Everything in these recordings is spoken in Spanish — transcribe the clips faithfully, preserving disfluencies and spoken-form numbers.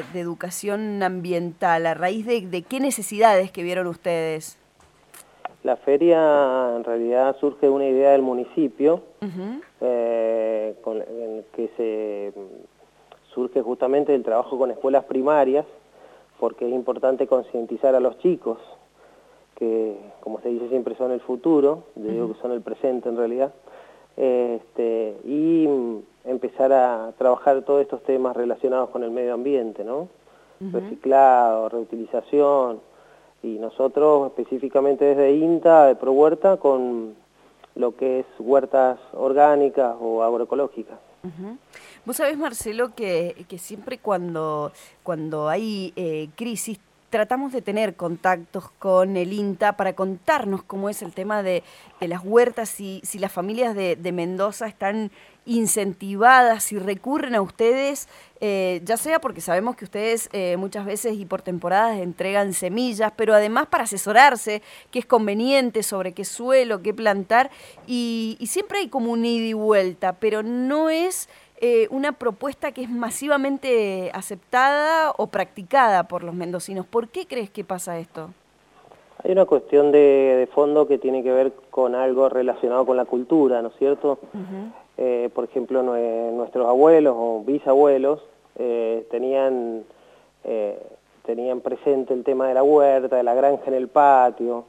de, de educación ambiental? ¿A raíz de, de qué necesidades que vieron ustedes? La feria en realidad surge de una idea del municipio, uh-huh. eh, con, en que se surge justamente del trabajo con escuelas primarias, porque es importante concientizar a los chicos, que como se dice siempre son el futuro, yo digo uh-huh. que son el presente en realidad, este, y empezar a trabajar todos estos temas relacionados con el medio ambiente, ¿no? Uh-huh. Reciclado, reutilización. Y nosotros específicamente desde INTA, de ProHuerta, con lo que es huertas orgánicas o agroecológicas. Uh-huh. Vos sabés, Marcelo, que, que siempre cuando, cuando hay eh, crisis tratamos de tener contactos con el INTA para contarnos cómo es el tema de, de las huertas, y si las familias de, de Mendoza están incentivadas, si recurren a ustedes, eh, ya sea porque sabemos que ustedes eh, muchas veces y por temporadas entregan semillas, pero además para asesorarse, qué es conveniente, sobre qué suelo, qué plantar, y, y siempre hay como un ida y vuelta, pero no es eh, una propuesta que es masivamente aceptada o practicada por los mendocinos. ¿Por qué crees que pasa esto? Hay una cuestión de, de fondo que tiene que ver con algo relacionado con la cultura, ¿no es cierto? Uh-huh. Eh, por ejemplo, nuestros abuelos o bisabuelos eh, tenían, eh, tenían presente el tema de la huerta, de la granja en el patio,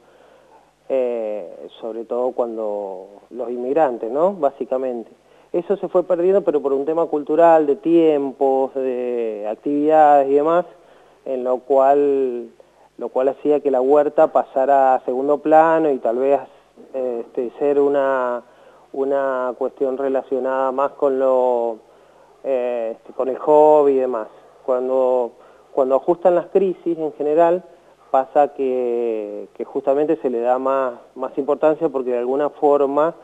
eh, sobre todo cuando los inmigrantes, ¿no? Básicamente. Eso se fue perdiendo, pero por un tema cultural, de tiempos, de actividades y demás, en lo cual, lo cual hacía que la huerta pasara a segundo plano y tal vez este, ser una... una cuestión relacionada más con lo eh, con el hobby y demás. Cuando, cuando ajustan las crisis en general, pasa que, que justamente se le da más, más importancia porque de alguna forma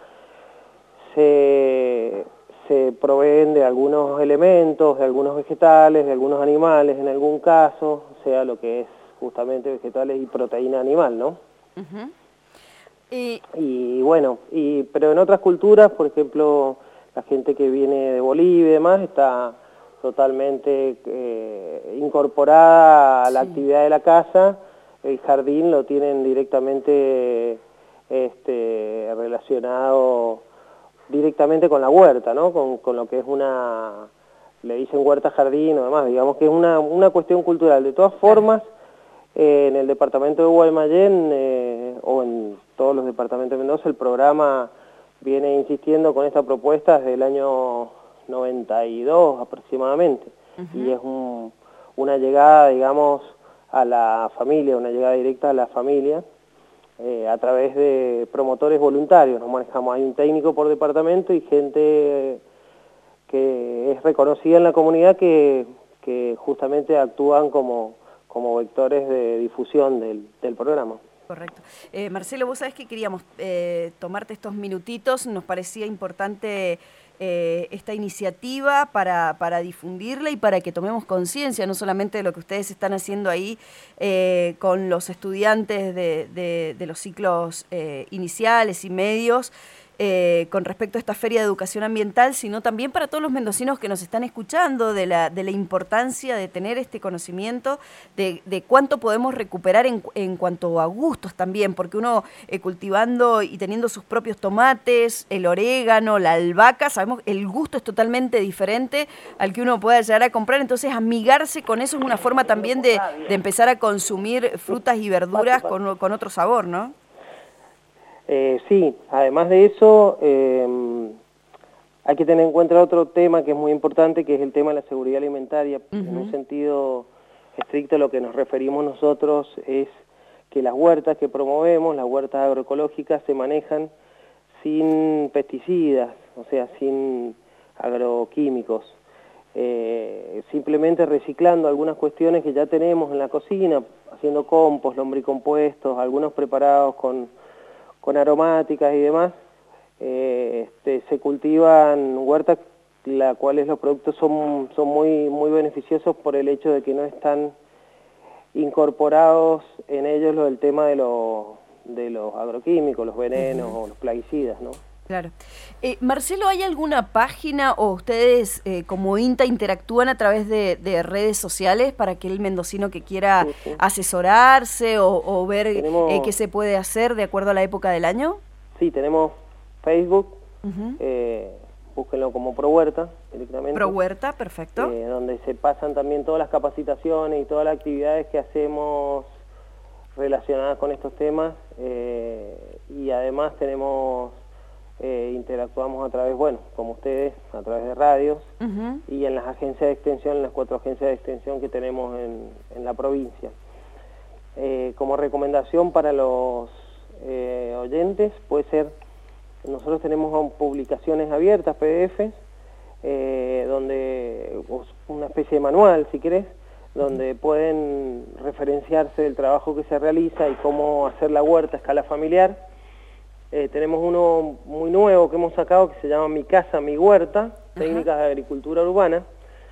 se, se proveen de algunos elementos, de algunos vegetales, de algunos animales en algún caso, sea lo que es justamente vegetales y proteína animal, ¿no? Uh-huh. Y, y bueno, y, pero en otras culturas, por ejemplo, la gente que viene de Bolivia y demás está totalmente eh, incorporada a la sí. actividad de la casa. El jardín lo tienen directamente este, relacionado directamente con la huerta, ¿no? Con, con lo que es una, le dicen huerta jardín o demás, digamos que es una, una cuestión cultural. De todas formas, Eh, en el departamento de Guaymallén eh, o en todos los departamentos de Mendoza, el programa viene insistiendo con esta propuesta desde el año noventa y dos aproximadamente. Uh-huh. Y es un, una llegada, digamos, a la familia, una llegada directa a la familia eh, a través de promotores voluntarios. Nos manejamos, hay un técnico por departamento y gente que es reconocida en la comunidad que, que justamente actúan como como vectores de difusión del, del programa. Correcto. Eh, Marcelo, vos sabés que queríamos eh, tomarte estos minutitos, nos parecía importante eh, esta iniciativa para, para difundirla y para que tomemos conciencia, no solamente de lo que ustedes están haciendo ahí eh, con los estudiantes de, de, de los ciclos eh, iniciales y medios, Eh, con respecto a esta Feria de Educación Ambiental, sino también para todos los mendocinos que nos están escuchando, de la, de la importancia de tener este conocimiento, de, de cuánto podemos recuperar en, en cuanto a gustos también, porque uno eh, cultivando y teniendo sus propios tomates, el orégano, la albahaca, sabemos que el gusto es totalmente diferente al que uno pueda llegar a comprar, entonces amigarse con eso es una forma también de, de empezar a consumir frutas y verduras con, con otro sabor, ¿no? Eh, sí, además de eso, eh, hay que tener en cuenta otro tema que es muy importante, que es el tema de la seguridad alimentaria. Uh-huh. En un sentido estricto, lo que nos referimos nosotros es que las huertas que promovemos, las huertas agroecológicas, se manejan sin pesticidas, o sea, sin agroquímicos, eh, simplemente reciclando algunas cuestiones que ya tenemos en la cocina, haciendo compost, lombricompuestos, algunos preparados con con aromáticas y demás, eh, este, se cultivan huertas, las cuales los productos son, son muy, muy beneficiosos por el hecho de que no están incorporados en ellos lo del tema de, lo, de los agroquímicos, los venenos uh-huh. o los plaguicidas, ¿no? Claro. Eh, Marcelo, ¿hay alguna página o ustedes eh, como INTA interactúan a través de, de redes sociales para que el mendocino que quiera Sí, sí. asesorarse o, o ver Tenemos... eh, qué se puede hacer de acuerdo a la época del año? Sí, tenemos Facebook, Uh-huh. eh, búsquenlo como Pro Huerta directamente. Pro Huerta, perfecto. Eh, donde se pasan también todas las capacitaciones y todas las actividades que hacemos relacionadas con estos temas, eh, y además tenemos, eh, interactuamos a través, bueno, como ustedes, a través de radios, Uh-huh. y en las agencias de extensión, en las cuatro agencias de extensión que tenemos en, en la provincia. Eh, como recomendación para los eh, oyentes puede ser, nosotros tenemos publicaciones abiertas, P D Fs, eh, donde, una especie de manual si querés, donde pueden referenciarse del trabajo que se realiza y cómo hacer la huerta a escala familiar. Eh, tenemos uno muy nuevo que hemos sacado que se llama Mi Casa, Mi Huerta, técnicas de agricultura urbana.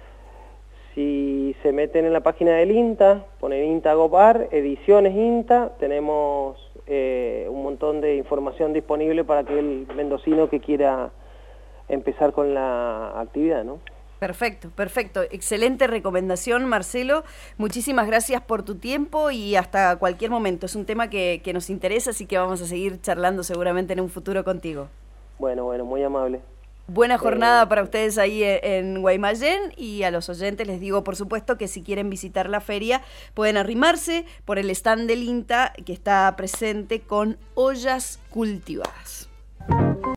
Si se meten en la página del INTA, ponen INTA Gopar, ediciones INTA, tenemos eh, un montón de información disponible para aquel mendocino que quiera empezar con la actividad, ¿no? Perfecto, perfecto. Excelente recomendación, Marcelo. Muchísimas gracias por tu tiempo y hasta cualquier momento. Es un tema que, que nos interesa, así que vamos a seguir charlando seguramente en un futuro contigo. Bueno, bueno, muy amable. Buena jornada Eh, para ustedes ahí en Guaymallén, y a los oyentes les digo, por supuesto, que si quieren visitar la feria pueden arrimarse por el stand del INTA que está presente con ollas cultivadas.